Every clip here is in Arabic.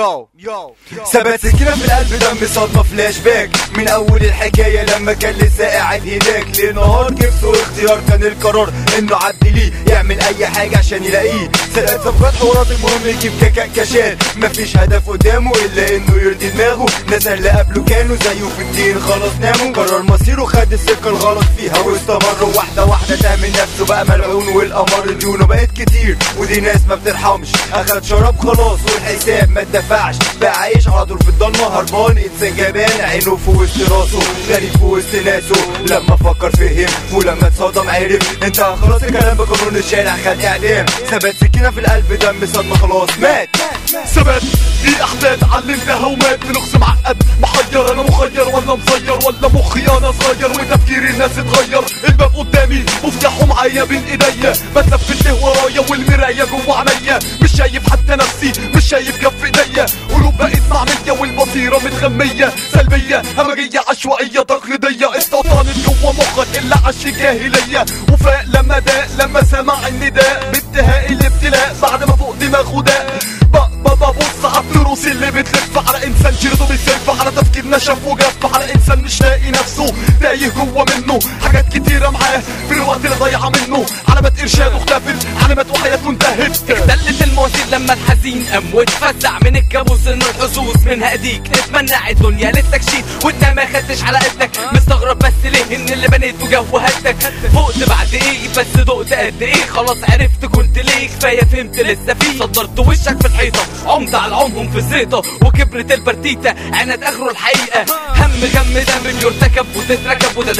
ثبت سكينة في القلب، دم صدمة فلاش باك من اول الحكاية لما كان لسه قاعد هناك. لنهار كبسه اختيار كان القرار انه عدي ليه يعمل اي حاجة عشان يلاقيه. سرقت صفقات حوارات، المهم يجيب كشات، مفيش هدف قدامه الا انه يرضي دماغه. ناس اللي قبله كانوا زيه في الدين خلاص ناموا. قرر مصيره، خد السكة الغلط فيها واستمر، واحدة واحدة تامن نفسه بقى ملعون. والقمر ديونه بقت كتير ودي ناس ما بترحمش. اخد شراب خلاص والحساب ما اتدفعش، بقى عايش على طول في الضلمة هربان. انسان جبان عينه في وسط راسه، غريب في وسط ناسه. لما فكر فهم ولما اتصدم عرف انت خلاص الكلام بقانون الشارع خد اعدام. ثبت سكينة في القلب، دم صدمة خلاص مات. ثبات دي احداث علمتها ومات بلغز معقد محير. انا مخير ولا مصير ولا مخي انا صغير وتفكير الناس اتغير. الباب قدامي مفتاحه معايا بين ايديا، بتلفت له ورايا والمرايه جوه عينيا. مش شايف حتى نفسي، مش شايف كف ايديا. قلوب بقت معميه والبصيره متغميه، سلبيه همجيه عشوائيه تقليديه. استوطنت جوه مخك اللي عاش الجاهليه، وفاق لما داق لما سمع النداء بانتهاء الابتلاء بعد ما فوق دماغه داق. ببص على التروس اللي بتلف على انسان شرده بيسف، على تفكير نشف وجف، على انسان مش لاقي نفسه تايه جوه منه. حاجات كتيره معاه في الوقت اللي ضيعه منه، علامات ارشاده اختفت، علامات وحياته انتهت. اختلت المواسير لما الحزين قام واتفزع من الكابوس انه الحظوظ منها ايديك تتمنع الدنيا للتكشيف وانت ما خدتش على قدك. مستغرب بس ليه ان اللي بنيته جو هدك. فقت بعد ايه بس دقت قد ايه، خلاص عرفت كنت ليه كفايه فهمت لسه فيه. صدرت وشك في الحيطه، عمت على عمهم في الزيطه، وكبرت البرتيته عند اخره الحقيقه. هم غم دم يرتكب وتتركب، وده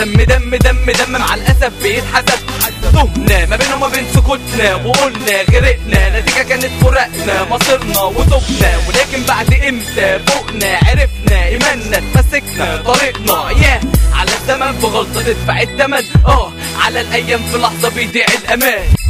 دم مع الاسف بيتحسب. تهنا ما بينه وما بين سكوتنا، وقلنا غرقنا نتيجه كانت فرقنا. مصيرنا وتوبنا ولكن بعد امتى فوقنا، عرفنا ايماننا اتمسكنا طريقنا. على الزمن بغلطه تدفع الثمن، على الايام في لحظه بيضيع الامان.